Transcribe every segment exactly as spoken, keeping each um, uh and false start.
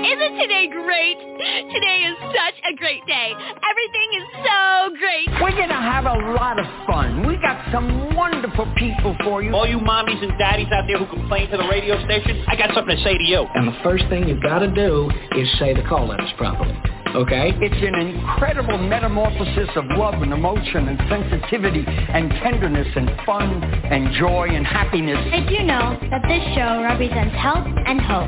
Isn't today great? Today is such a great day. Everything is so great. We're going to have a lot of fun. We got some wonderful people for you. All you mommies and daddies out there who complain to the radio station, I got something to say to you. And the first thing you've got to do is say the call letters properly. Okay? It's an incredible metamorphosis of love and emotion and sensitivity and tenderness and fun and joy and happiness. I do know that this show represents health and hope.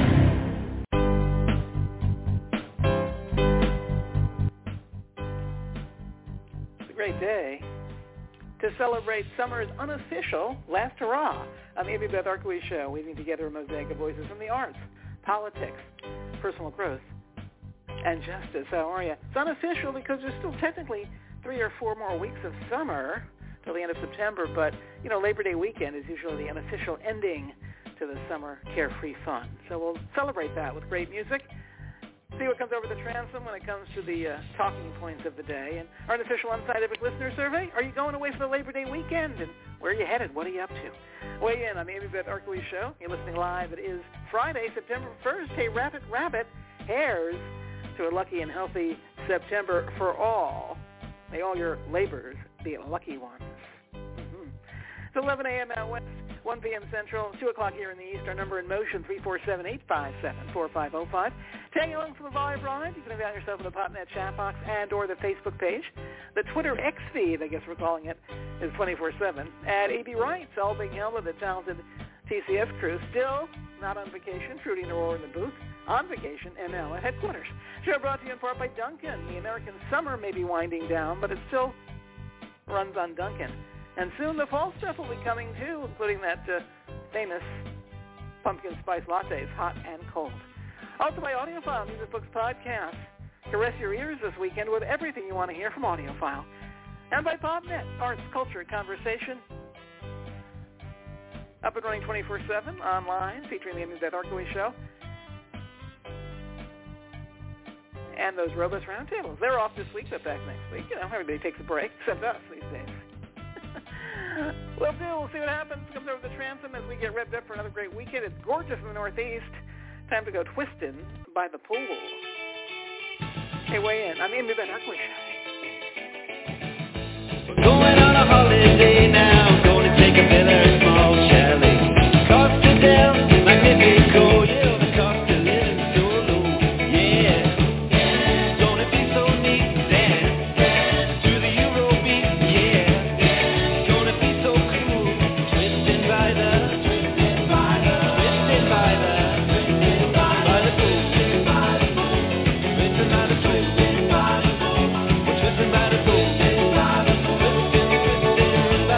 It's a great day to celebrate summer's unofficial last hurrah on the Amy Beth Arkowitz Show, weaving together a mosaic of voices from the arts, politics, personal growth, and justice. How are you? It's unofficial because there's still technically three or four more weeks of summer till the end of September, but, you know, Labor Day weekend is usually the unofficial ending to the summer carefree fun. So we'll celebrate that with great music, see what comes over the transom when it comes to the uh, talking points of the day. And our unofficial unscientific listener survey, are you going away for the Labor Day weekend? And where are you headed? What are you up to? Weigh in on the Amy Beth Arkowitz Show. You're listening live. It is Friday, September first. Hey, Rabbit, Rabbit, hares to a lucky and healthy September for all. May all your labors be lucky ones. Mm-hmm. It's eleven a.m. out west, one p.m. Central, two o'clock here in the East. Our number in motion, three four seven, eight five seven, four five zero five. Tagging along for the Vibe Ride, you can avail yourself of the PopNet chat box and or the Facebook page. The Twitter X feed, I guess we're calling it, is twenty-four seven. At A B Wrights, all being held with the talented T C S crew. Still not on vacation, Trudy and Aurora in the booth. On vacation, M L at headquarters. Show brought to you in part by Dunkin'. The American summer may be winding down, but it still runs on Dunkin'. And soon the fall stuff will be coming too, including that uh, famous pumpkin spice lattes, hot and cold. Also by AudioFile, Music Books Podcast. Caress your ears this weekend with everything you want to hear from AudioFile. And by PopNet, arts, culture, and conversation. Up and running twenty-four seven online, featuring the Amy Beth Arkowitz Show. And those robust roundtables. They're off this week, but back next week. You know, everybody takes a break, except us these days. We'll do. We'll see what happens. Comes over the transom as we get revved up for another great weekend. It's gorgeous in the Northeast. Time to go twisting by the pool. Hey, weigh in. I'm Amy Beth Arkowitz Show. We're going on a holiday now. Going to take a better small chalet. Costa del Magnifico. Yeah, the cost of living so low. Yeah. Don't it be so neat to dance to the Eurobeat? Yeah. Don't it be so cool? Twisting by the, twisting by the, twisting by the, twisting by the pool. Twisting by the pool. Twisting by the pool. Twisting by the pool. We're twisting by the pool. Twisting by the pool. Twisting, twisting by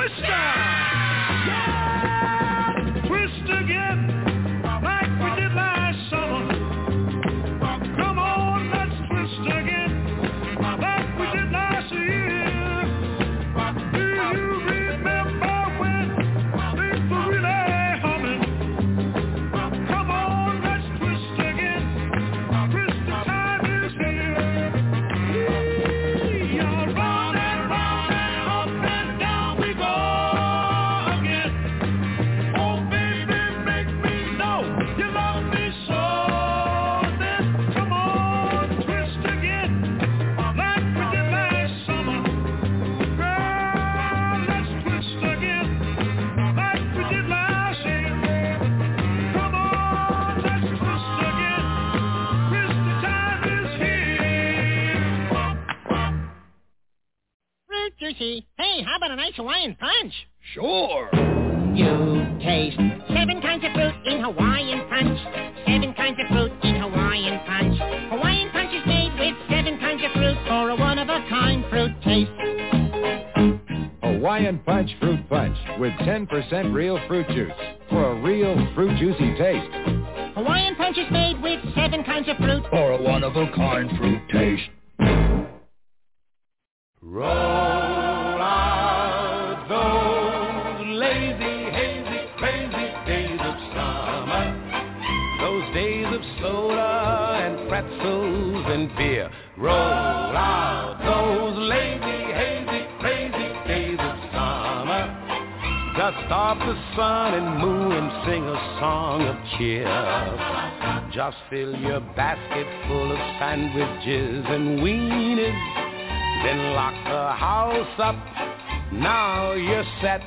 Twister! Yeah! Twist again, like we did last summer. Come on, let's twist again, like we did last year. Do you remember when things were really humming? Come on, let's twist again. Twist, the time is here. We are round and round and up and down we go again. Oh baby, make me know you love me so. Then come on, twist again, like we did last summer. Girl, let's twist again, like we did last year. Come on, let's twist again. Twist, the time is here. Fruit juicy. Hey, how about a nice Hawaiian punch? Sure. You taste seven kinds of fruit in Hawaiian punch. Seven kinds of fruit in Hawaiian punch. Hawaiian punch is made with seven kinds of fruit for a one-of-a-kind fruit taste. Hawaiian Punch Fruit Punch with ten percent real fruit juice for a real fruit juicy taste. Hawaiian punch is made with seven kinds of fruit. Or a one-of-a-kind fruit taste. Roll out those lazy, hazy, crazy days of summer. Those days of soda and pretzels and beer. Roll out those lazy, hazy, crazy days of summer. Dust off the sun and moon and sing a song of cheer. Just fill your basket full of sandwiches and weenies. Then lock the house up, now you're set.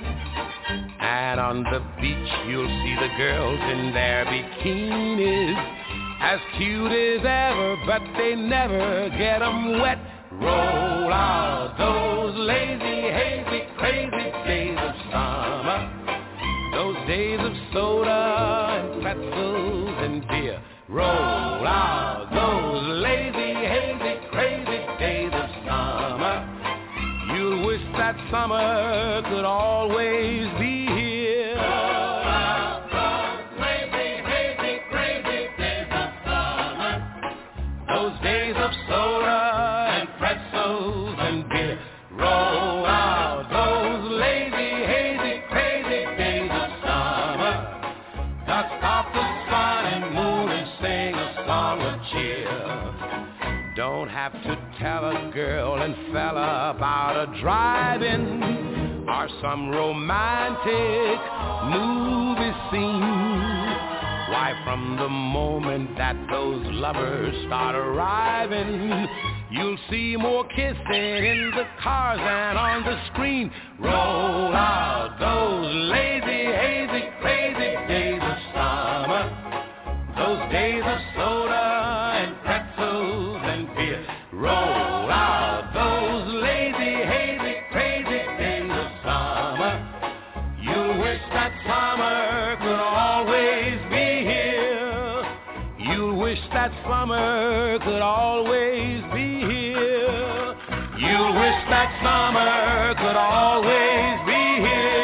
And on the beach you'll see the girls in their bikinis, as cute as ever, but they never get 'em wet. Roll out those lazy, hazy, crazy days of summer. Those days of soda and pretzels and beer. Roll out those lazy, hazy, crazy days of summer. You'll wish that summer could always be here. Roll out those lazy, hazy, crazy days of summer. Those days of soda and pretzels and beer. Roll out those lazy, hazy, crazy days of summer. Dust off the sun and moon and sing a song of cheer. Don't have to tell a girl and fella about a drive-in or some romantic movie scene. Why, from the moment that those lovers start arriving, you'll see more kissing in the cars than on the screen. Roll out those lazy, hazy, crazy days of summer. Those days of soda and pretzels and beer. Roll out those lazy, hazy, crazy days of summer. You wish that summer could always be here. You wish that summer could always be here. You wish that summer could always be here.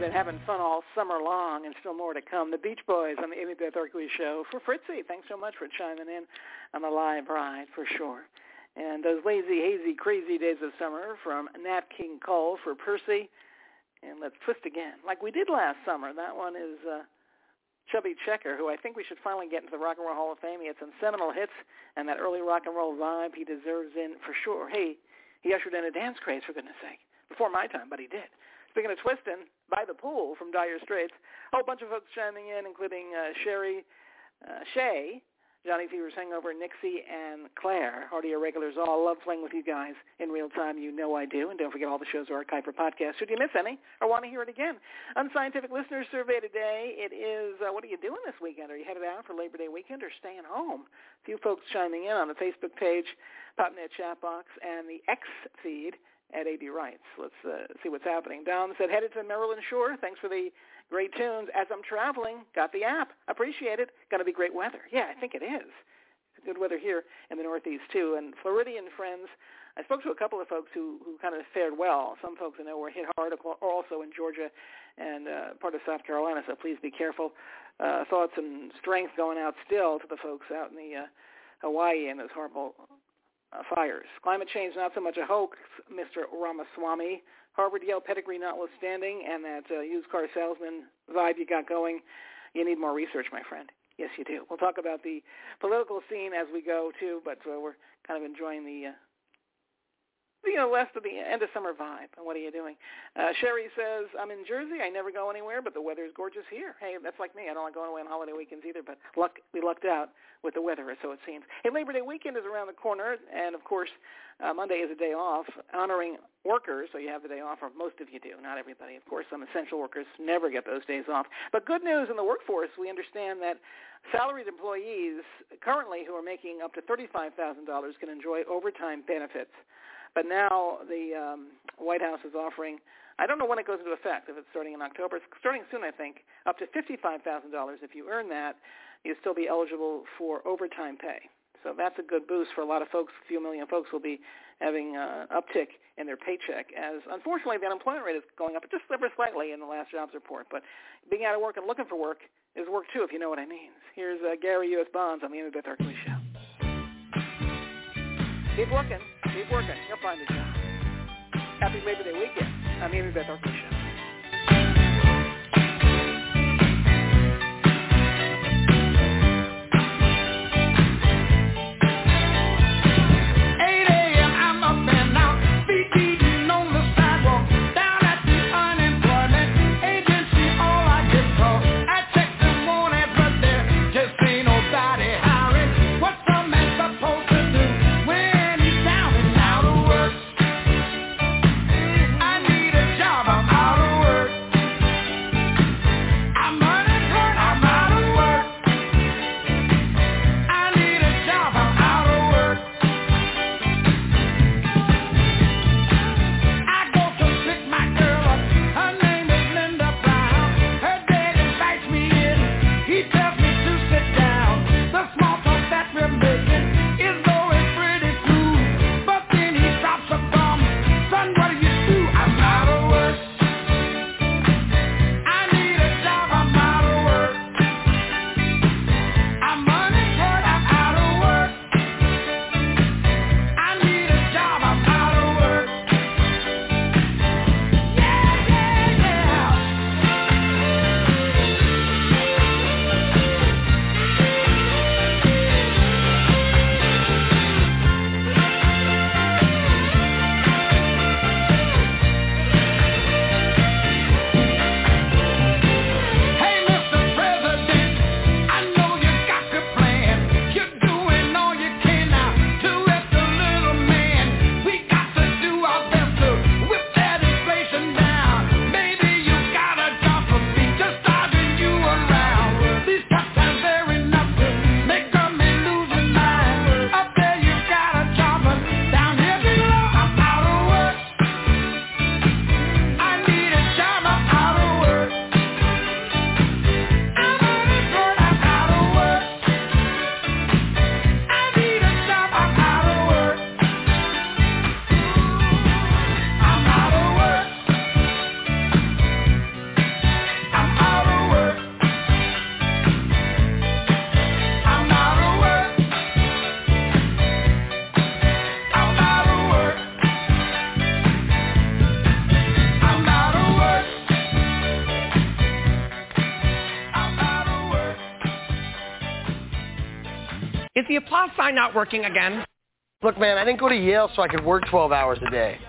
been having fun all summer long and still more to come. The Beach Boys on the Amy Beth Orkley Show. For Fritzy, thanks so much for chiming in on the live ride, for sure. And those lazy, hazy, crazy days of summer from Nat King Cole for Percy. And let's twist again, like we did last summer. That one is uh, Chubby Checker, who I think we should finally get into the Rock and Roll Hall of Fame. He had some seminal hits and that early rock and roll vibe he deserves in for sure. Hey, he ushered in a dance craze, for goodness sake. Before my time, but he did. Speaking of twisting, By the Pool from Dire Straits, a whole bunch of folks chiming in, including uh, Sherry, uh, Shay, Johnny Fever's Hangover, Nixie, and Claire. Hardy Irregulars all love playing with you guys in real time. You know I do. And don't forget all the shows are archived for podcast. Should you miss any or want to hear it again? Unscientific Listener Survey today. It is, uh, what are you doing this weekend? Are you headed out for Labor Day weekend or staying home? A few folks chiming in on the Facebook page, PopNet chat box, and the X feed at A D Rights. Let's uh, see what's happening. Don said, headed to Maryland Shore. Thanks for the great tunes. As I'm traveling, got the app. Appreciate it. Going to be great weather. Yeah, I think it is. It's good weather here in the Northeast, too. And Floridian friends, I spoke to a couple of folks who, who kind of fared well. Some folks I know were hit hard, also in Georgia and uh, part of South Carolina, so please be careful. Uh, thoughts and strength going out still to the folks out in the uh, Hawaii and those horrible Uh, fires. Climate change, not so much a hoax, Mister Ramaswamy. Harvard-Yale pedigree notwithstanding, and that uh, used car salesman vibe you got going, you need more research, my friend. Yes, you do. We'll talk about the political scene as we go, too, but uh, we're kind of enjoying the, uh, you know, less of the end of summer vibe. And what are you doing? Uh, Sherry says, I'm in Jersey. I never go anywhere, but the weather is gorgeous here. Hey, that's like me. I don't like going away on holiday weekends either, but luck, we lucked out with the weather, so it seems. Hey, Labor Day weekend is around the corner, and, of course, uh, Monday is a day off, honoring workers, so you have the day off, or most of you do, not everybody. Of course, some essential workers never get those days off. But good news in the workforce, we understand that salaried employees currently who are making up to thirty-five thousand dollars can enjoy overtime benefits. But now the um, White House is offering, I don't know when it goes into effect, if it's starting in October. It's starting soon, I think, up to fifty-five thousand dollars. If you earn that, you'll still be eligible for overtime pay. So that's a good boost for a lot of folks. A few million folks will be having an uh, uptick in their paycheck, as unfortunately the unemployment rate is going up just ever slightly in the last jobs report. But being out of work and looking for work is work, too, if you know what I mean. Here's uh, Gary U S. Bonds on the Amy Beth Orkley Show. Keep working. Keep working. You'll find a job. Happy Labor Day weekend. I'm Amy Beth Orkley Show. I'm Is the applause sign not working again? Look, man, I didn't go to Yale so I could work twelve hours a day.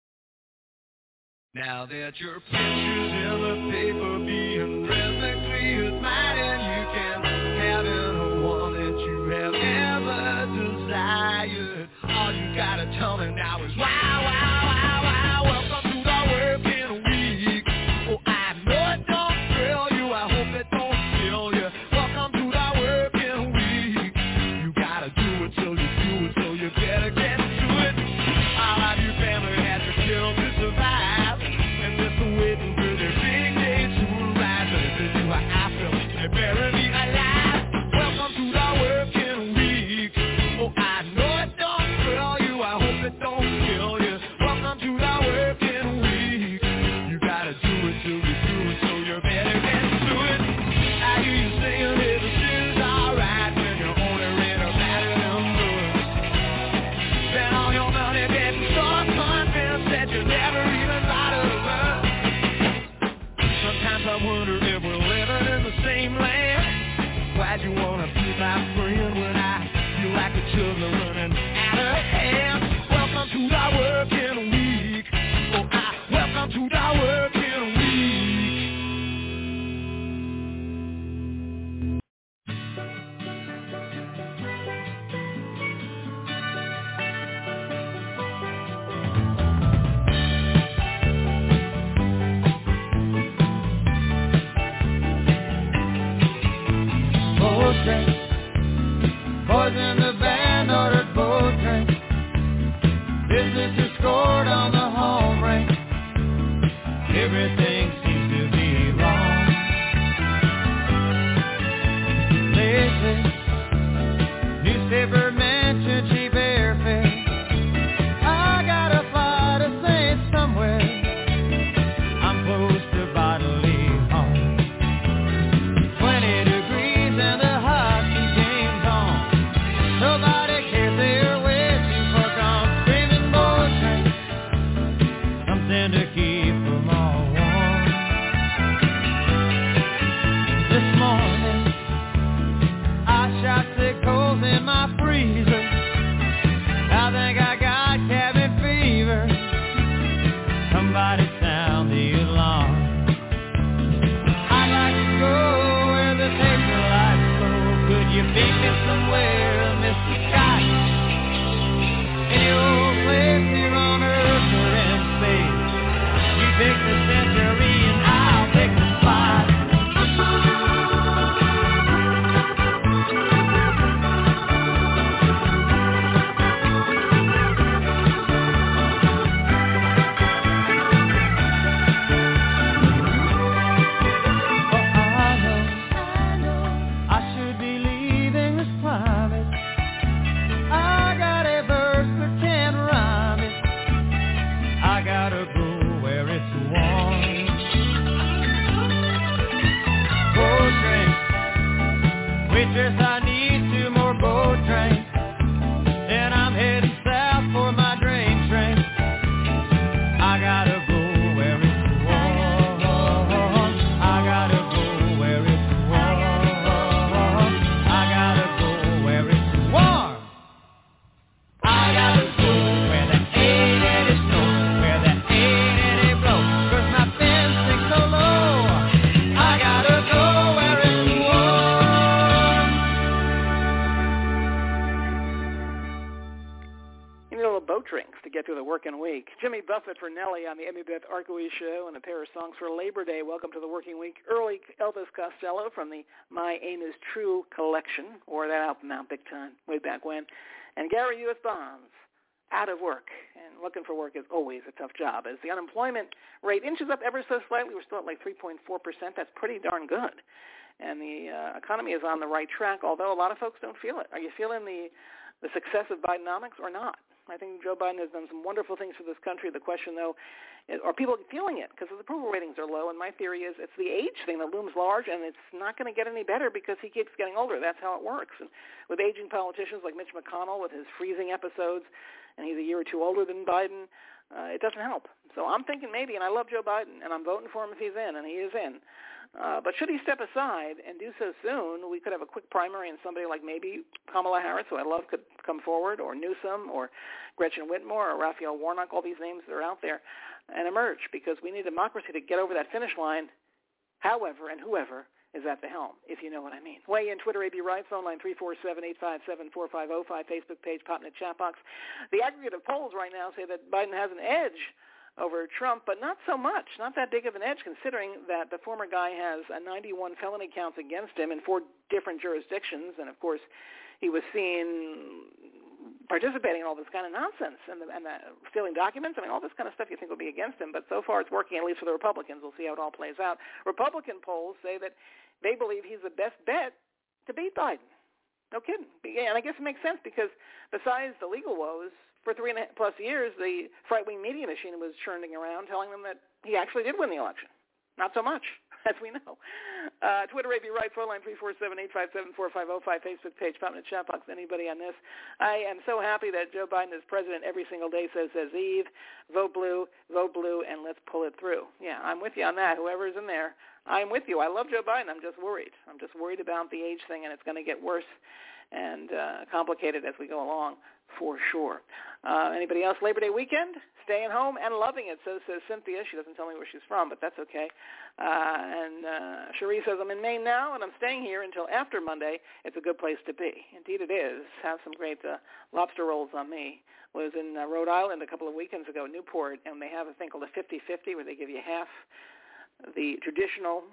Now that your picture's in the paper being read next to your mind, and you can have any one that you have ever desired. All you gotta tell me now is wow, wow, wow, wow. Welcome to the working week. Oh, I know it don't thrill you. I hope it don't kill you. Welcome to the working week. You gotta do it till you do it, so you better get to it. All of your family has to kill to survive, and just waiting for their big day to arrive. But if they do how I feel, they bury me alive. Welcome to the working week. Oh, I know it don't thrill you. I hope it don't kill you. Welcome to the working week. You gotta do it till you do it, so you better get to it. I hear you saying that the shit is alright when you're only read about it in books. Spend all your money getting so convinced that you never even bothered to learn. Sometimes I wonder if we're living in the same land. Why'd you wanna be my friend when I feel like the children running out of hand? Welcome to the working week. Oh, I welcome to the working week. Boat drink, boys in the band ordered boat drink. Business is scored on the home rink. Everything seems to be wrong lately. Newspaper mentioned cheap airfare. I gotta fly to Saint somewhere. I'm close to bodily home. Twenty degrees and the hockey game's on. Nobody cares, they're way too far gone. Screaming boat drink, something to keep them all warm. This morning, I shot six holes in my freezer. I think I got cabin fever. Somebody sound the alarm. I'd like to go where the paper lights glow. Could you beat me somewhere, Mister Scott? Any old place here on Earth or in space. You pick the century and I'll pick the spot. I should be leaving this climate. I got a verse but can't rhyme it. I gotta go where it's warm. Boat drink, waitress, I need two more boat drinks. Then I'm heading south for my drain train. I gotta go where it's warm. I gotta go where it's warm. I gotta go where it's warm. I gotta go where there ain't any snow, where there ain't any blow. 'Cause my fin sinks so low. I gotta go where it's warm. You need a little boat drinks to get through the working week. Jimmy Buffett for Nelly on the Emmy Beth Arkowicz Show, and a pair of songs for Labor Day. Welcome to the working week. Early Elvis Costello from the My Aim Is True collection, or that album out big time, way back when. And Gary U S. Bonds, Out of Work. And looking for work is always a tough job. As the unemployment rate inches up ever so slightly, we're still at like three point four percent. That's pretty darn good. And the uh, economy is on the right track, although a lot of folks don't feel it. Are you feeling the, the success of Bidenomics or not? I think Joe Biden has done some wonderful things for this country. The question, though, is, are people feeling it? Because his approval ratings are low, and my theory is it's the age thing that looms large, and it's not going to get any better because he keeps getting older. That's how it works. And with aging politicians like Mitch McConnell with his freezing episodes, and he's a year or two older than Biden, uh, it doesn't help. So I'm thinking maybe, and I love Joe Biden, and I'm voting for him if he's in, and he is in. Uh, but should he step aside and do so soon, we could have a quick primary and somebody like maybe Kamala Harris, who I love, could come forward, or Newsom, or Gretchen Whitmore, or Raphael Warnock, all these names that are out there, and emerge, because we need democracy to get over that finish line, however and whoever is at the helm, if you know what I mean. Weigh in, Twitter, A B Right, phone line three four seven, eight five seven, four five zero five, Facebook page, Popnet chat box. The aggregate of polls right now say that Biden has an edge over Trump, but not so much, not that big of an edge, considering that the former guy has a ninety-one felony counts against him in four different jurisdictions, and of course he was seen participating in all this kind of nonsense and, the, and the stealing documents. I mean, all this kind of stuff you think will be against him, but so far it's working, at least for the Republicans. We'll see how it all plays out. Republican polls say that they believe he's the best bet to beat Biden. No kidding. And I guess it makes sense, because besides the legal woes, for three and a half plus years, the right-wing media machine was churning around telling them that he actually did win the election. Not so much, as we know. Uh, Twitter, A B Right, phone line three four seven, eight five seven, four five zero five, Facebook page, Popnet chat box, anybody on this. I am so happy that Joe Biden is president every single day, says, says Eve, vote blue, vote blue, and let's pull it through. Yeah, I'm with you on that, whoever's in there. I'm with you. I love Joe Biden. I'm just worried. I'm just worried about the age thing, and it's going to get worse and uh, complicated as we go along, for sure. Uh, anybody else? Labor Day weekend? Staying home and loving it, so says Cynthia. She doesn't tell me where she's from, but that's okay. Uh, and uh, Cherie says, I'm in Maine now, and I'm staying here until after Monday. It's a good place to be. Indeed it is. Have some great uh, lobster rolls on me. Was in uh, Rhode Island a couple of weekends ago, Newport, and they have a thing called a fifty-fifty, where they give you half the traditional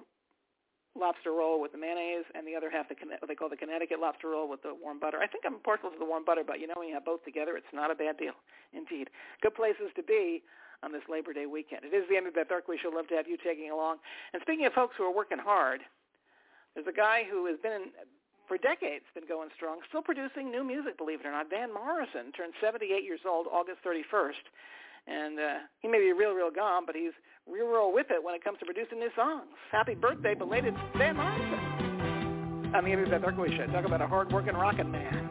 lobster roll with the mayonnaise, and the other half, the what they call the Connecticut lobster roll with the warm butter. I think I'm partial to the warm butter, but you know, when you have both together, it's not a bad deal. Indeed. Good places to be on this Labor Day weekend. It is the Amy Beth Darkway Show. Love to have you tagging along. And speaking of folks who are working hard, there's a guy who has been, in, for decades, been going strong, still producing new music, believe it or not. Van Morrison turned seventy-eight years old August thirty-first. And uh, he may be real, real gone, but he's real, real with it when it comes to producing new songs. Happy birthday, belated Van Morrison. On the Amy Beth Darkway Show. Talk about a hard-working rockin' man.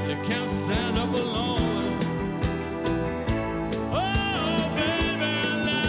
Stand up alone. Oh, baby,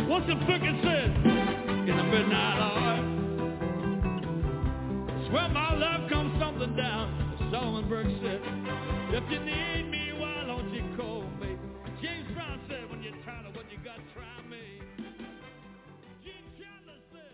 What's the frickin' said in the midnight hour? Swear my love comes something down. Solomon Burke said, if you need me, why don't you call me? James Brown said, when you're tired of what you got, try me. Gene Chandler said,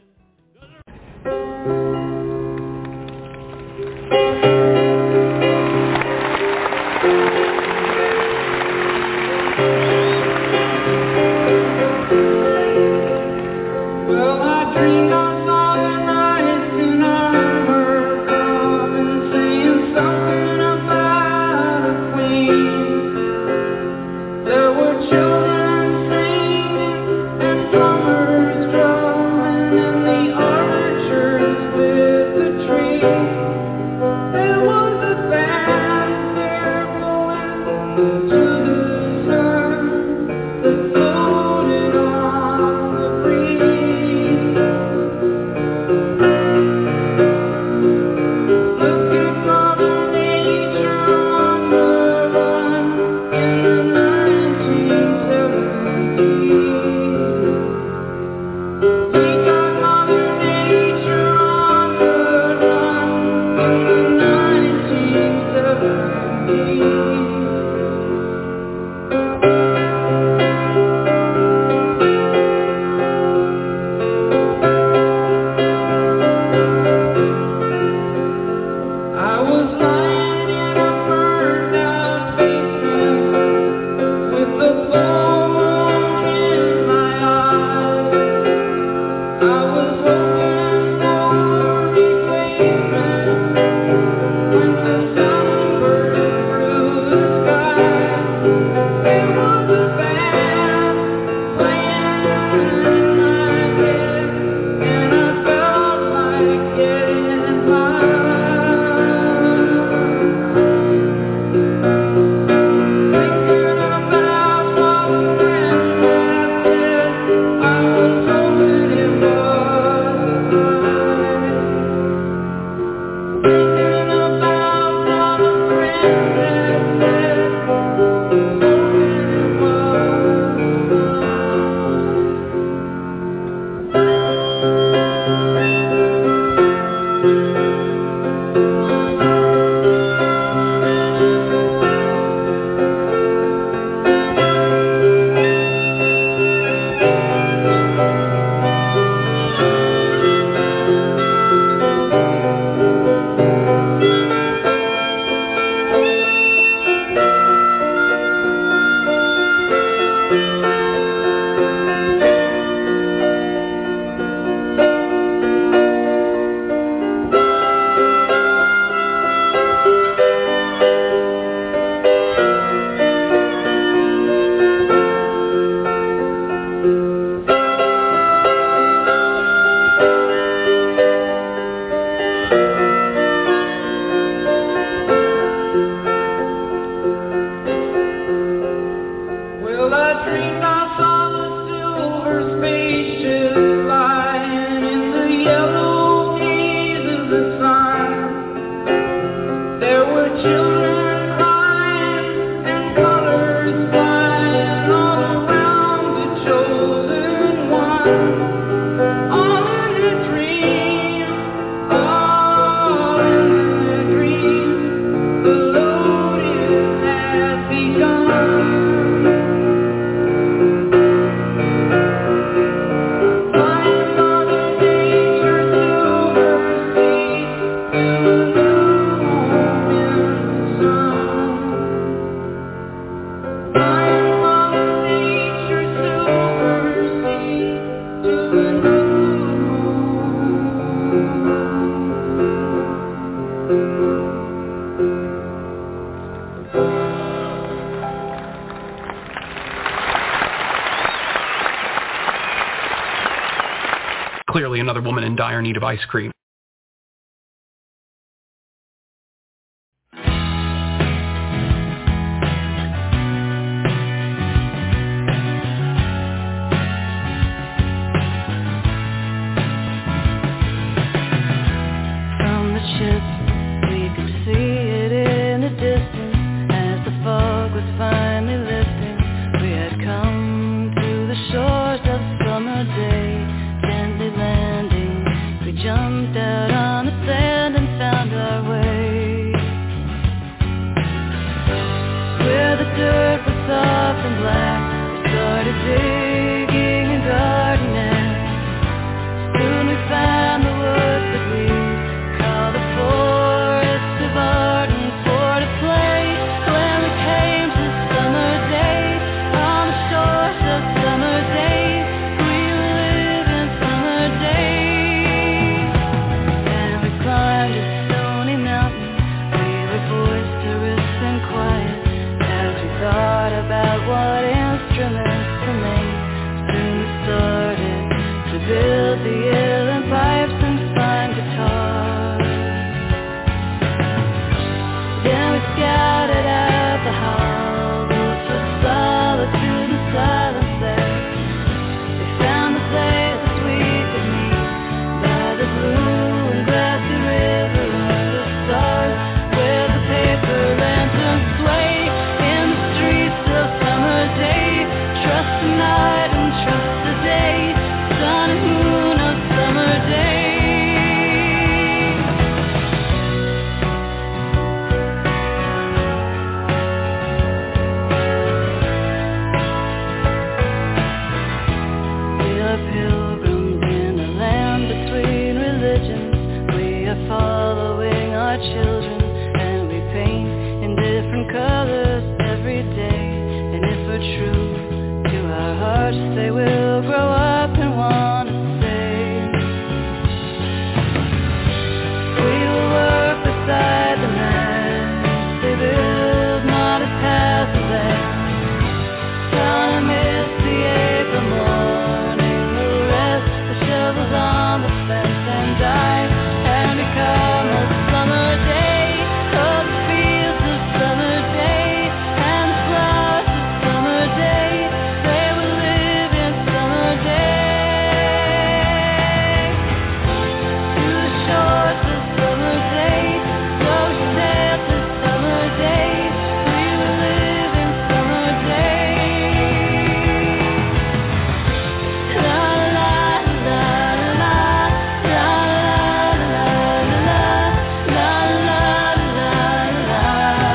well, I dreamed I saw the nights in armor coming, saying something about a queen. There were children singing and drummers drumming and the archers with the tree. There was a band there blowing to the sun that floated on the breeze. Look at Mother Nature on the run in the nineteen seventies. We got Mother Nature on the run in the nineteen seventies. I was lying in a burned out basement with the full moon in my eyes. I was hoping for replacement when the sun burst through the sky. There was a band playing in my head, and I felt like getting high. Thinking about all the friends I've said, I was hoping it was a lie. Thinking about all the friends I've said, hoping it was a Well, I dreamed I saw the silver spaceship flying in the yellow haze of the sun. There were children crying and colors flying all around the chosen one. All in a dream, all in a dream. The loading had begun. Flying Mother Nature's silver sea to a new home in the sun. Flying Mother Nature's silver sea to a new Clearly another woman in dire need of ice cream. From the ship, we could see it in the distance as the fog was finally lifting. We had come to the shores of summer day, gently landing. We jumped out on the sand and found our way. Where the dirt was soft and black, we started digging and gardening. Soon we found the woods that we call the forest of Arden for to play. When we came to summer days, on the shores of summer days, we were living summer days. And we climbed a stony mountain, we were boisterous and quiet as we thought about what instruments to make. Soon we started to build the uilleann pipes and fine guitars. Then we scouted out the hollows for solitude and silence there. We found the places we could meet by the blue and glassy river under the stars, where the paper lanterns sway in the streets of summer day. Trust the night and trust the day, sun and moon of summer day. We are pilgrims in a land between religions. We are following our children, and we paint in different colors every day. And if we're true to our hearts, they will grow up and want to stay. We will work beside the man, they build modest houses there. Gonna miss the April morning, we'll rest the shovels on the fence and die and become a summer day. Oh, the fields of summer day and the flowers of summer day, they will live in summer day. To the shores of summer day, go sail to summer day, we will live in summer day. La la la la la la la la la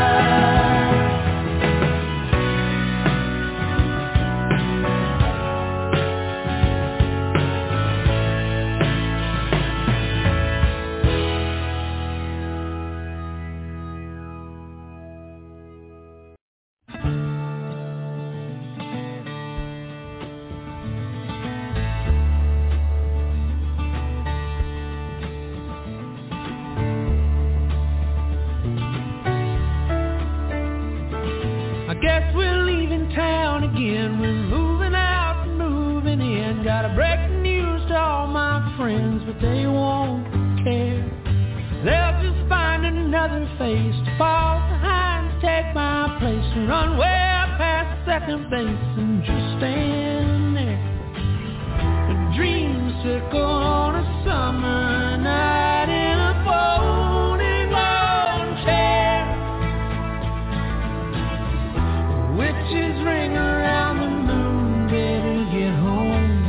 I guess we're leaving town again. We're moving out and moving in. Gotta break the news to all my friends, but they won't care. They'll just find another face to fall behind, to take my place, and run way up past second base and just stand there. A dream circle on a summer night in a folding lawn chair. Witches ring around the moon, better get home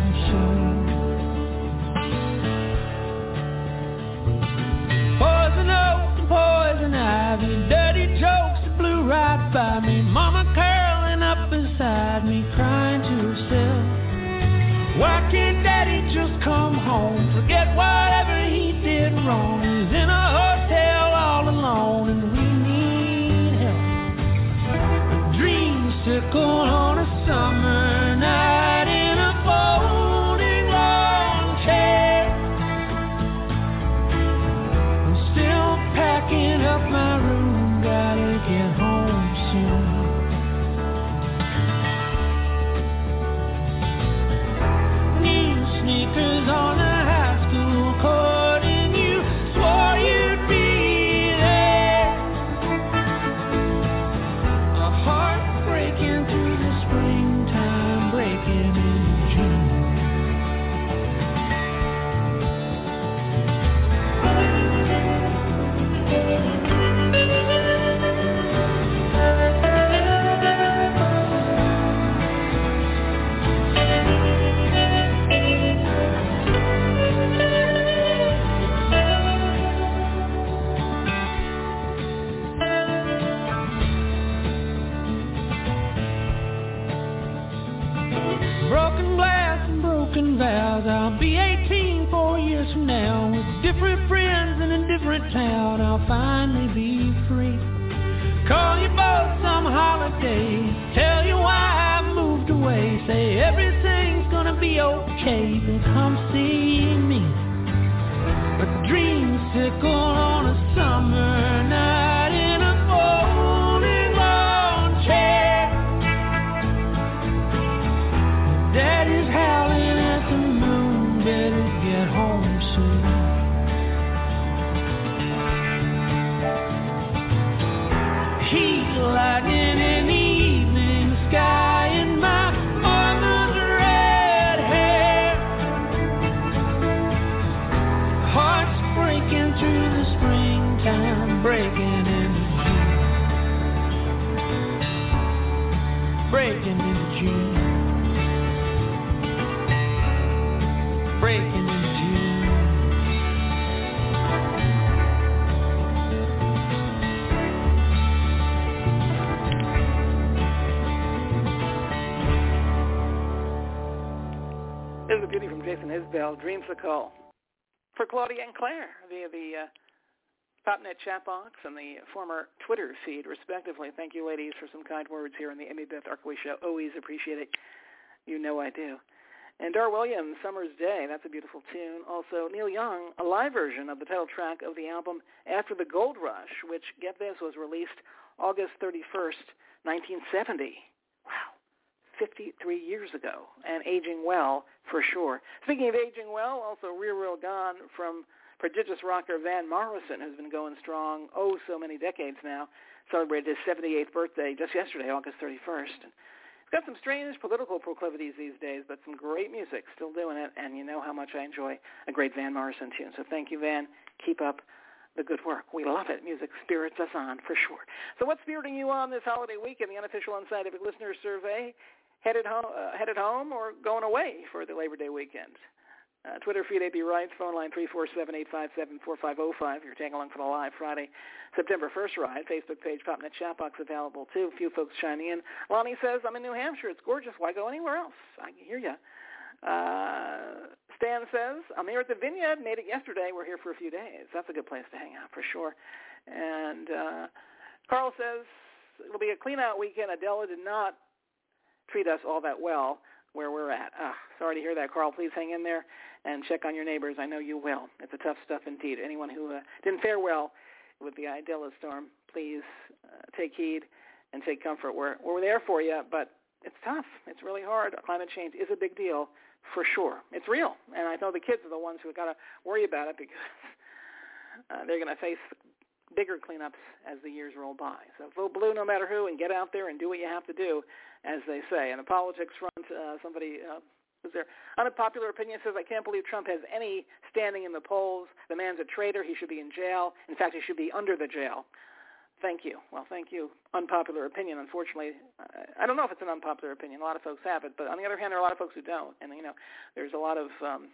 soon. Poison oak and poison ivy, dirty jokes that blew right by me. Mama curling up beside me, crying to herself. Why can't Daddy just come home? Forget whatever he did wrong. He's in a hotel all alone and we need help. A dreamsicle on a summer night in a folding lawn chair. I'm still packing up my room, gotta get home soon. New sneakers on a high school every town I'll finally be free. Call you both some holiday, tell you why I moved away. Say everything's gonna be okay, then come see me. A dreamsicle on a summer night in a folding lawn chair. Daddy's howling at the moon, better get home soon. Heat lightning in the evening sky and my mother's red hair. Hearts breaking through the springtime, breaking into June. Breaking into June. Breaking into June. There's a beauty from Jason Isbell, Dreamsicle. For Claudia and Claire via the uh, Popnet chat box and the former Twitter feed, respectively. Thank you, ladies, for some kind words here on the Amy Beth Arkoway Show. Always appreciate it. You know I do. And Dar Williams, Summer's Day, that's a beautiful tune. Also, Neil Young, a live version of the title track of the album After the Gold Rush, which, get this, was released August thirty-first, nineteen seventy. Wow, fifty-three years ago, and aging well for sure. Speaking of aging well, also Rear Real Gone from prodigious rocker Van Morrison, who's been going strong, oh, so many decades now, celebrated his seventy-eighth birthday just yesterday, August thirty-first. Got some strange political proclivities these days, but some great music, still doing it, and you know how much I enjoy a great Van Morrison tune. So thank you, Van. Keep up the good work. We love it. Music spirits us on, for sure. So what's spiriting you on this holiday weekend? The unofficial Unscientific Listener Survey, headed home, uh, headed home or going away for the Labor Day weekend? Uh, Twitter feed A B Wright, phone line three four seven, eight five seven, four five zero five. You're tagging along for the live Friday, September first ride. Facebook page, Popnet chat box available too. A few folks chiming in. Lonnie says, I'm in New Hampshire. It's gorgeous. Why go anywhere else? I hear you. Uh, Stan says, I'm here at the Vineyard. Made it yesterday. We're here for a few days. That's a good place to hang out for sure. And uh, Carl says, it'll be a clean-out weekend. Adela did not treat us all that well where we're at. Ah, sorry to hear that, Carl. Please hang in there and check on your neighbors. I know you will. It's a tough stuff indeed. Anyone who uh, didn't fare well with the Idella storm, please uh, take heed and take comfort. We're, we're there for you, but it's tough. It's really hard. Climate change is a big deal for sure. It's real, and I know the kids are the ones who have got to worry about it because uh, they're going to face bigger cleanups as the years roll by. So vote blue no matter who and get out there and do what you have to do, as they say. And the politics front, uh, somebody uh, was there. Unpopular opinion says, I can't believe Trump has any standing in the polls. The man's a traitor. He should be in jail. In fact, he should be under the jail. Thank you. Well, thank you. Unpopular opinion, unfortunately. Uh, I don't know if it's an unpopular opinion. A lot of folks have it. But on the other hand, there are a lot of folks who don't. And, you know, there's a lot of um,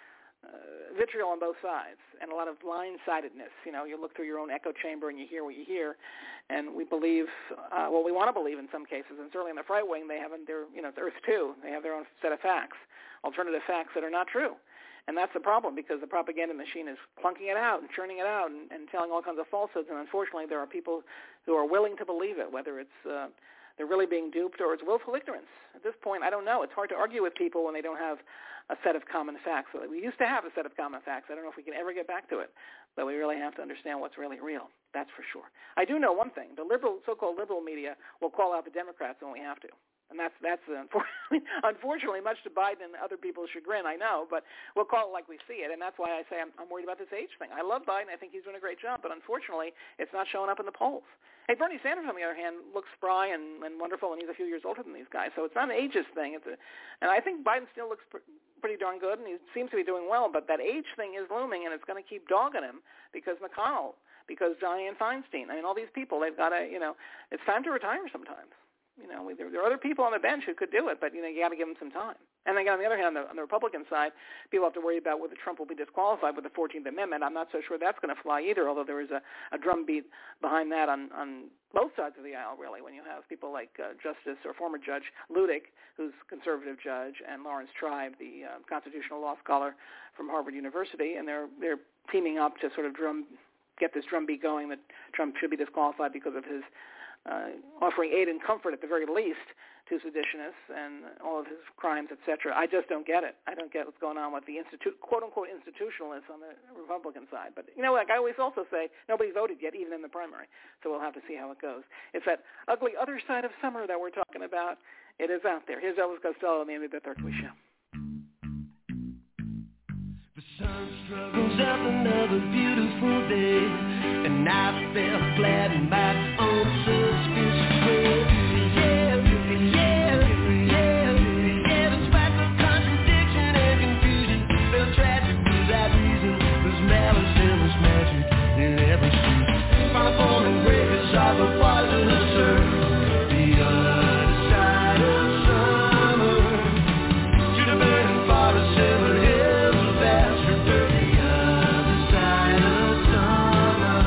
uh, vitriol on both sides and a lot of blind-sidedness. You know, you look through your own echo chamber and you hear what you hear. And we believe, uh, well, we want to believe in some cases. And certainly in the right wing, they have their, you know, it's Earth two. They have their own set of facts, alternative facts that are not true. And that's the problem because the propaganda machine is clunking it out and churning it out and, and telling all kinds of falsehoods. And unfortunately, there are people who are willing to believe it, whether it's uh, they're really being duped or it's willful ignorance. At this point, I don't know. It's hard to argue with people when they don't have a set of common facts. We used to have a set of common facts. I don't know if we can ever get back to it, but we really have to understand what's really real. That's for sure. I do know one thing. The liberal, so-called liberal media will call out the Democrats when we have to. And that's, that's unfortunately, unfortunately, much to Biden and other people's chagrin, I know, but we'll call it like we see it. And that's why I say I'm, I'm worried about this age thing. I love Biden. I think he's doing a great job, but unfortunately, it's not showing up in the polls. Hey, Bernie Sanders, on the other hand, looks spry and, and wonderful, and he's a few years older than these guys. So it's not an ageist thing. It's a, and I think Biden still looks pr- pretty darn good, and he seems to be doing well, but that age thing is looming, and it's going to keep dogging him because McConnell, because Dianne Feinstein, I mean, all these people, they've got to, you know, it's time to retire sometimes. You know, we, there, there are other people on the bench who could do it, but, you know, you got to give them some time. And again, on the other hand, on the, on the Republican side, people have to worry about whether Trump will be disqualified with the fourteenth Amendment. I'm not so sure that's going to fly either, although there is a, a drumbeat behind that on, on both sides of the aisle, really, when you have people like uh, Justice or former Judge Ludick, who's a conservative judge, and Lawrence Tribe, the uh, constitutional law scholar from Harvard University, and they're they're teaming up to sort of drum get this drumbeat going that Trump should be disqualified because of his uh, offering aid and comfort at the very least to seditionists and all of his crimes, et cetera. I just don't get it. I don't get what's going on with the institu- quote-unquote institutionalists on the Republican side. But, you know, like I always also say, nobody voted yet, even in the primary, so we'll have to see how it goes. It's that ugly other side of summer that we're talking about. It is out there. Here's Elvis Costello on the Amy Beth Hartwig Show. The sun struggles up another beautiful day, and I felt glad in my own suspicious way. Yeah, yeah, yeah, yeah. Despite the contradiction and confusion, felt tragic without reason. There's malice and there's magic in every street. Final form and breakers are the poisonous serve. The other side of summer, to the burning forest and the hills of Astrid. The other side of summer.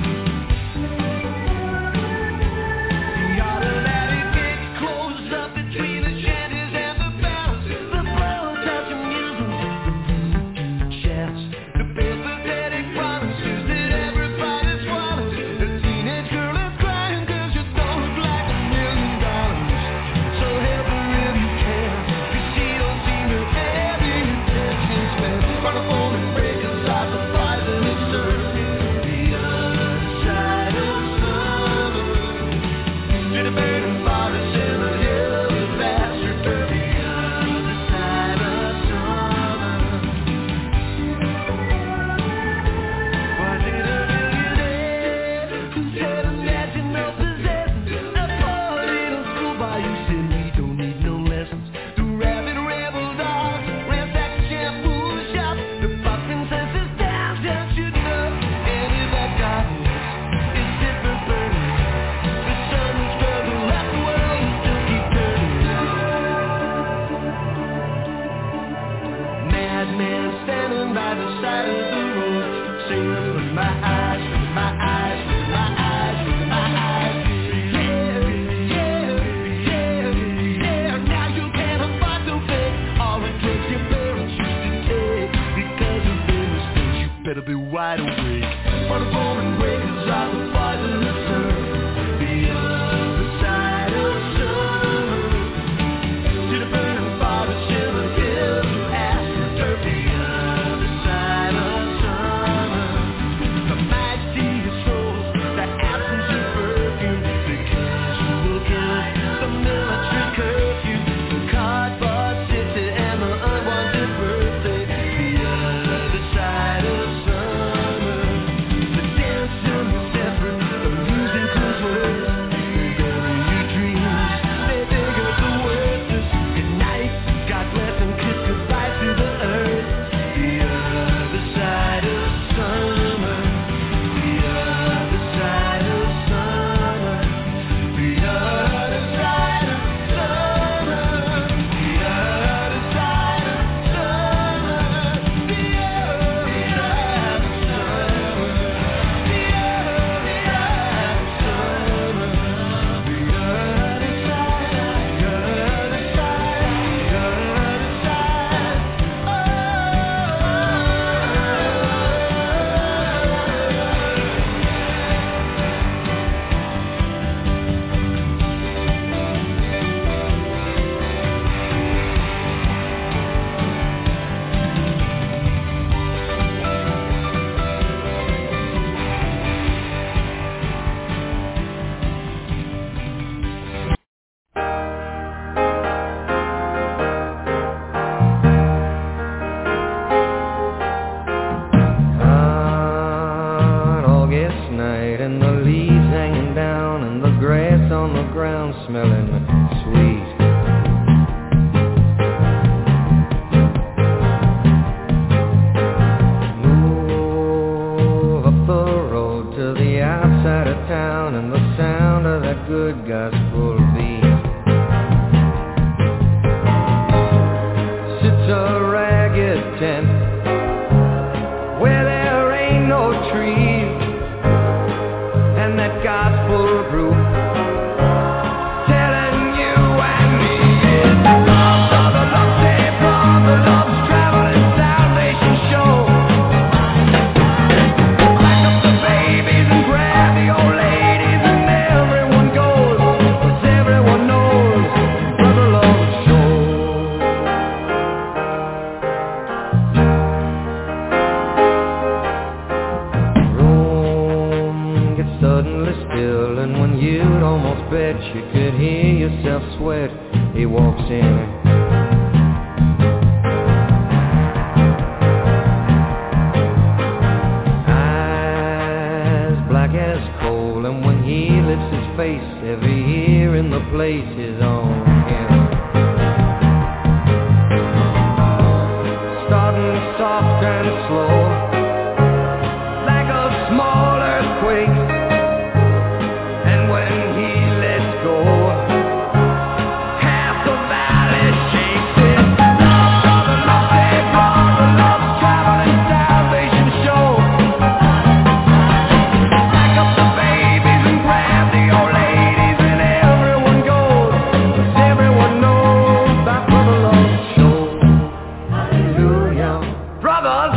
The automatic gate closed up between the shanties and the barrels. The blow-touching music, shouts, the pathetic promises that everybody swallows. The teenage girl is crying 'cause you don't look like a million dollars. So help her if you can, 'cause she don't seem to have the attention span. Run a phone and break aside the poison it serves. The other side of summer, to the burning forest and the hills of Astrid. The other side of summer. Was it a millionaire who said imagine no possessions? A poor little schoolboy who said we don't need no lessons. The rabid rebel dog ransacked the shampoo shop. The pop princess's downtown shooting up. And if that darkness is fit for burning, the sun will struggle left the world and still keep turning. Madman standing by the side of the road, saying, "Look at my eyes, look at my eyes, look at my eyes, look at my eyes." Yeah, yeah, yeah, yeah. Now you can't afford to pay all the drugs your parents used to take. Because of their mistakes, you better be wide awake. For the born breakers are the poisonous serve. The other side of summer, to the burning forest and the hills of Astrid. The other side of summer. The mighty souls, the absence of perfume, the casual gun, the military curfew, the cardboard city and the unwanted birthday. The other side of summer. The dancing is separate, the music was worse. They bury your dreams, they dig up the worthless. Good night, God bless and kiss goodbye to the earth. The other side of summer. The other side of summer. The other side of summer. The other side of summer. The other side of summer. The other side of summer. The other side, the other side, the other side. On August night and the leaves hanging down and the grass on the ground smelling sweet. Move up the road to the outside of town and the sound of that good gospel beat. Sits a ragged tent where there ain't no trees, and that gospel group telling you and me it's the love of the love saved from the love's traveling salvation show. Back up the bass you could hear yourself sweat. He walks in. Face, every ear in the place is on him. Starting soft and slow, like a small earthquake. And when he lets go, half the valley shakes it. Love, love, love, they brought the love, traveling salvation show. Pack up the babies and grab the old ladies and everyone goes, 'cause everyone knows that Brother Love show. Hallelujah. Brothers,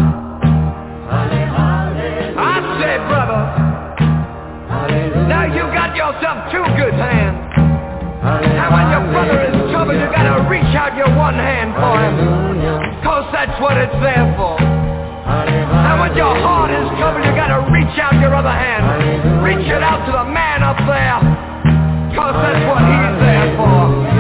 I said brothers, now you got yourself two good hands. And when your brother is in trouble, you gotta reach out your one hand for him, 'cause that's what it's there for. And when your heart is troubled, you gotta reach out your other hand. Reach it out to the man up there, 'cause that's what he's there for.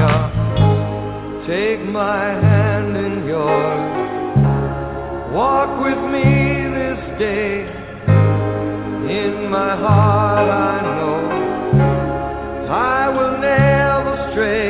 Take my hand in yours, walk with me this day. In my heart I know I will never stray.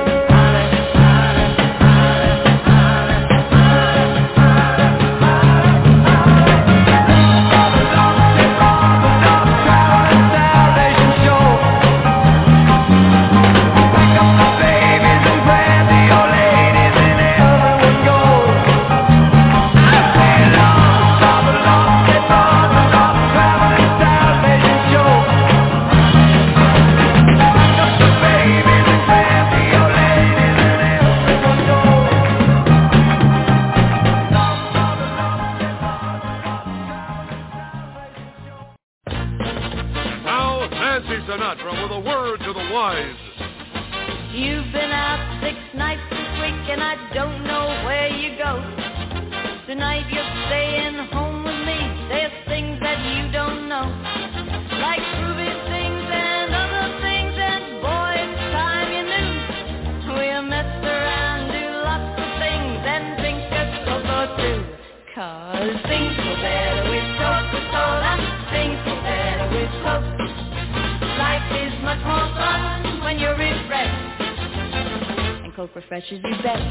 Sinatra with a word to the wise. You've been out six nights this week and I don't know where you go. Tonight you're staying home with me. There's things that you don't know, like groovy things and other things, and boy, it's time you knew. We'll mess around, do lots of things, and drink a Coke or two. 'Cause things go better with Coca-Cola. Things go better with Coke. Life is much more fun when you're refreshed, and Coke refreshes you best.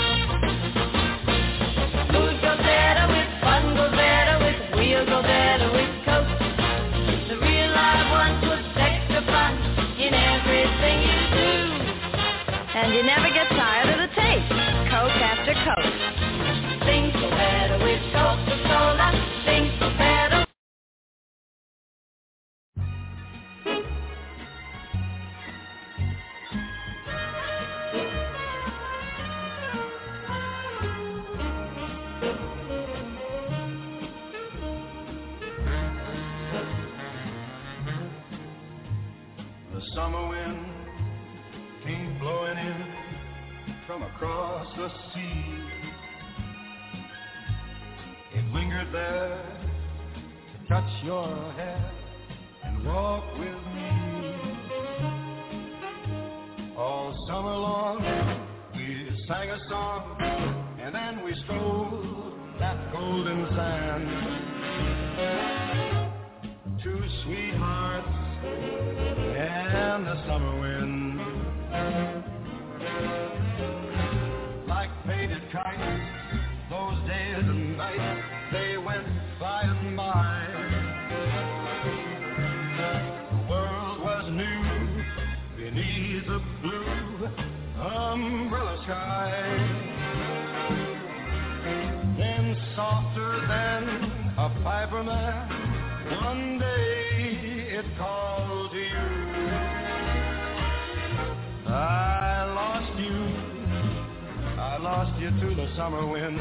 Food goes better with fun, goes better with wheel, go better with Coke. The real live one puts extra fun in everything you do, and you never get tired of the taste. Coke after Coke. Things go better with Coca-Cola. Things go better. Summer wind came blowing in from across the sea. It lingered there to touch your hair and walk with me. All summer long we sang a song, and then we strolled that golden sand. Two sweethearts and the summer wind, like faded kites, those days and nights, they went by and by. The world was new beneath the blue umbrella sky. Then softer than a piper man, one day it called to you. I lost you, I lost you to the summer wind.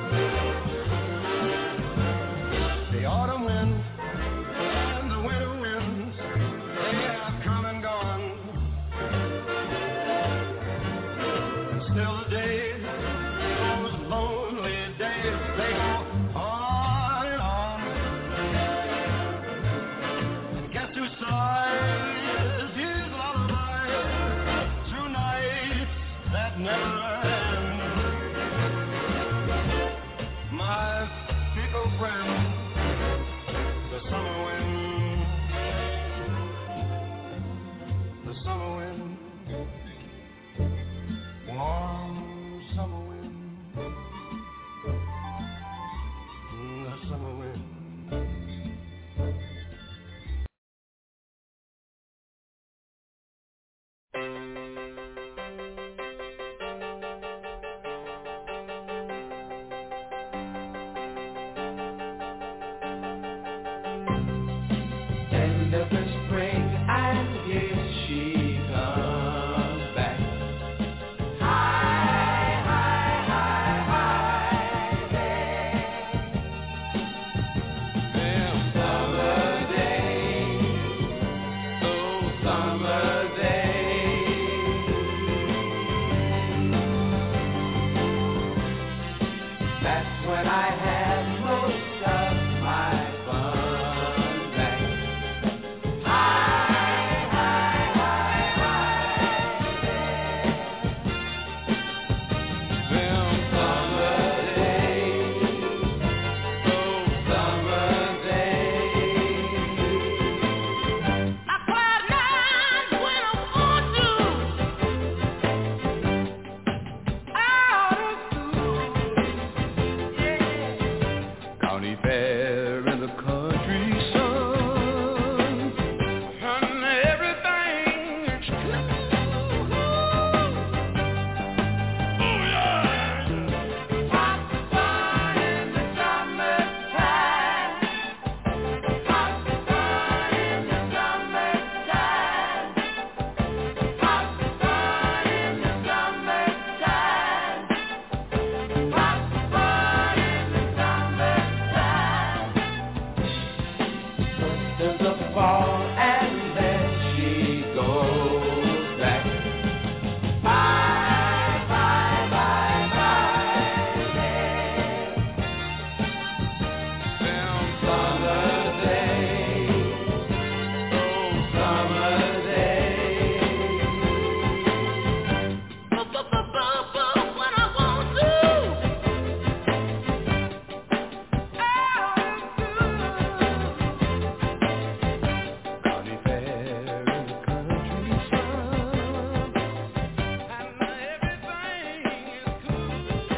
The autumn wind and the winter winds, they have come and gone. And still the days, those lonely days, they go on and on. And guess who sighs his lullaby That's when I had most of my fun back. High, high, high, high. Them summer days, those summer days. I cried nights when I want to. Out of school, yeah. County fair in the country sun, and everything is cool. Oh yeah. Hot sun in the summertime. Hot sun in the summertime. Hot sun in the summertime. Hot sun in the summertime. There's a fall and then she goes back. Bye, bye, bye, bye. Them summer days, those summer days. Bu-bu-bu-bu-bu, when I want to. Out of school. County fair in the country sun, and everything is cool.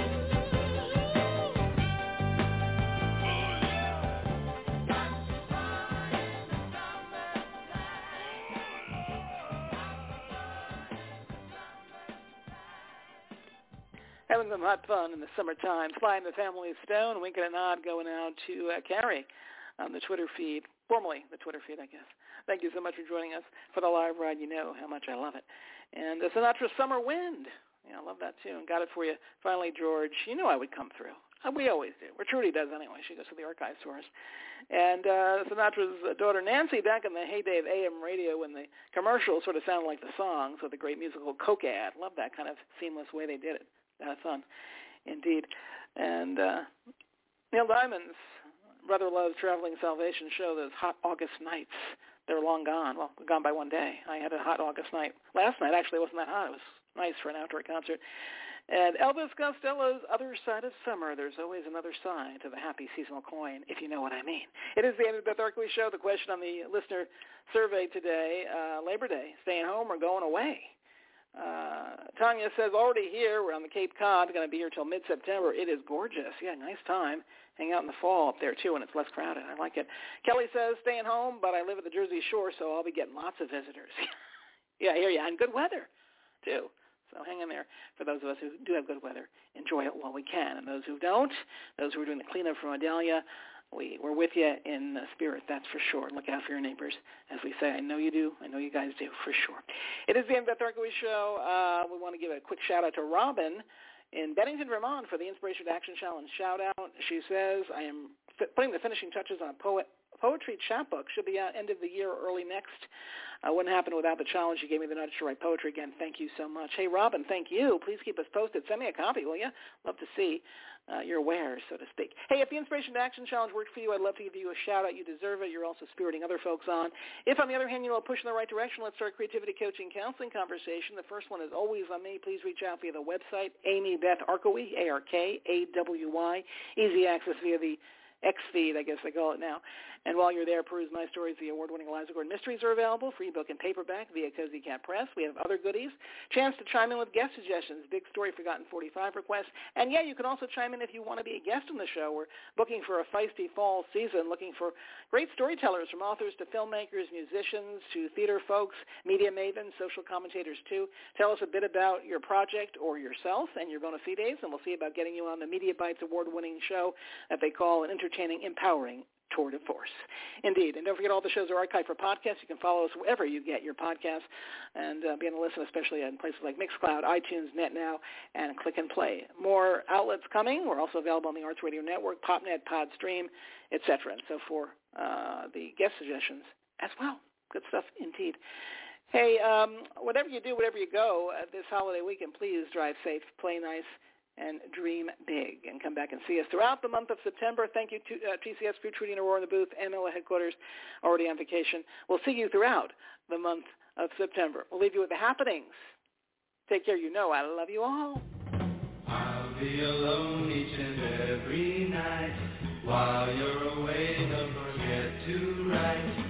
Having some hot fun in the summertime. Flying the Family Stone, winking a nod going out to uh, Carrie on the Twitter feed, formerly the Twitter feed, I guess. Thank you so much for joining us for the live ride. You know how much I love it. And uh, Sinatra, Summer Wind. Yeah, I love that tune. Got it for you. Finally, George, you knew I would come through. Uh, We always do. Or Trudy does anyway. She goes to the archive source. And uh, Sinatra's uh, daughter Nancy, back in the heyday of A M radio when the commercials sort of sounded like the songs with the great musical Coke ad. Love that kind of seamless way they did it. Uh, fun, indeed. And uh, Neil Diamond's Brother Love's Traveling Salvation show, those hot August nights, they're long gone. Well, gone by one day. I had a hot August night. Last night, actually, wasn't that hot. It was nice for an outdoor concert. And Elvis Costello's Other Side of Summer. There's always another side to the happy seasonal coin, if you know what I mean. It is the Amy Beth Arkley Show. The question on the listener survey today, uh, Labor Day, staying home or going away? Uh, Tanya says, already here. We're on the Cape Cod. Going to be here till mid-September. It is gorgeous. Yeah, nice time. Hang out in the fall up there, too, and it's less crowded. I like it. Kelly says, staying home, but I live at the Jersey Shore, so I'll be getting lots of visitors. Yeah, I hear you. And good weather, too. So hang in there. For those of us who do have good weather, enjoy it while we can. And those who don't, those who are doing the cleanup from Adalia, we, we're with you in spirit, that's for sure. Look out for your neighbors. As we say, I know you do. I know you guys do, for sure. It is the Amy Beth Arkley Show. Uh, we want to give a quick shout-out to Robin in Bennington, Vermont for the Inspiration to Action Challenge shout-out. She says, I am f- putting the finishing touches on a poet poetry chapbook. Should be out end of the year or early next. Uh, wouldn't happen without the challenge. You gave me the nudge to write poetry again. Thank you so much. Hey, Robin, thank you. Please keep us posted. Send me a copy, will you? Love to see uh, your wares, so to speak. Hey, if the Inspiration to Action Challenge worked for you, I'd love to give you a shout-out. You deserve it. You're also spiriting other folks on. If, on the other hand, you know, push in the right direction, let's start creativity coaching counseling conversation. The first one is always on me. Please reach out via the website, Amy Beth Arkley, A R K A W Y. Easy access via the X feed, I guess they call it now. And while you're there, peruse my stories. The award-winning Eliza Gordon mysteries are available, free book and paperback via Cozy Cat Press. We have other goodies. Chance to chime in with guest suggestions, Big Story Forgotten forty-five requests. And, yeah, you can also chime in if you want to be a guest on the show. We're booking for a feisty fall season, looking for great storytellers, from authors to filmmakers, musicians to theater folks, media mavens, social commentators, too. Tell us a bit about your project or yourself and your bona fides, and we'll see about getting you on the Media Bites award-winning show that they call an entertaining, empowering tour de force. Indeed. And don't forget, all the shows are archived for podcasts. You can follow us wherever you get your podcasts and uh, be on the listen, especially in places like Mixcloud, iTunes, NetNow, and Click and Play. More outlets coming. We're also available on the Arts Radio Network, PopNet, Podstream, et cetera. And so for uh, the guest suggestions as well. Good stuff indeed. Hey, um, whatever you do, whatever you go, uh, this holiday weekend, please drive safe, play nice, and dream big. And come back and see us throughout the month of September. Thank you to uh, T C S crew, Trudy and Aurora in the booth, M L A headquarters, already on vacation. We'll see you throughout the month of September. We'll leave you with the happenings. Take care. You know I love you all. I'll be alone each and every night. While you're away, don't forget to write.